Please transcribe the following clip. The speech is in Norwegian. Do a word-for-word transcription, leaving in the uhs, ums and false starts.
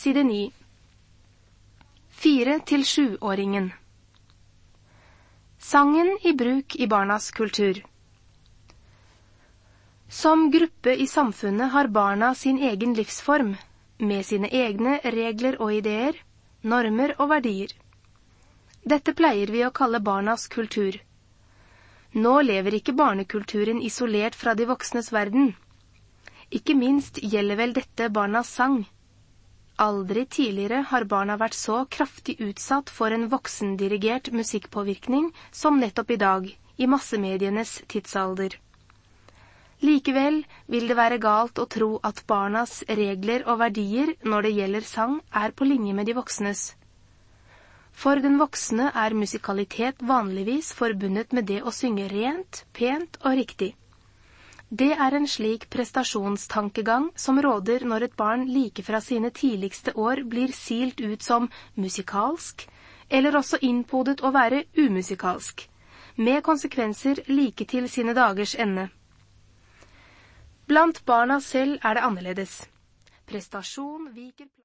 side ni. Fire til sjuåringen. Sangen i bruk i barnas kultur. Som gruppe i samfunnet har barna sin egen livsform, med sine egne regler og ideer, normer og verdier. Dette pleier vi å kalle barnas kultur. Nå lever ikke barnekulturen isolert fra de voksnes verden. Ikke minst gjelder vel dette barnas sang. Aldri tidligere har barna vært så kraftig utsatt for en voksendirigert musikkpåvirkning som nettopp i dag, i massemedienes tidsalder. Likevel vil det være galt å tro at barnas regler og verdier når det gjelder sang er på linje med de voksnes. For den voksne er musikalitet vanligvis forbundet med det å synge rent, pent og riktig. Det er en slik prestasjonstankegang som råder når et barn like fra sine tidligste år blir silt ut som musikalsk, eller også innpodet å være umusikalsk, med konsekvenser like til sine dagers ende. Blant barna selv er det annerledes. Prestasjon viker